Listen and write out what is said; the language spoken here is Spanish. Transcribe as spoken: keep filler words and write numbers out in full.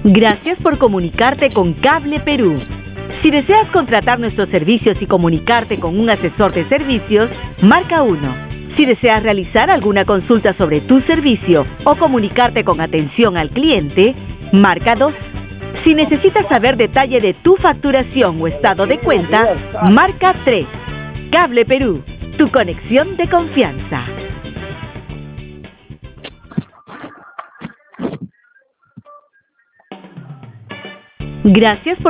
Gracias por comunicarte con Cable Perú. Si deseas contratar nuestros servicios y comunicarte con un asesor de servicios, marca uno. Si deseas realizar alguna consulta sobre tu servicio o comunicarte con atención al cliente, marca dos. Si necesitas saber detalle de tu facturación o estado de cuenta, marca tres. Cable Perú, tu conexión de confianza. Gracias por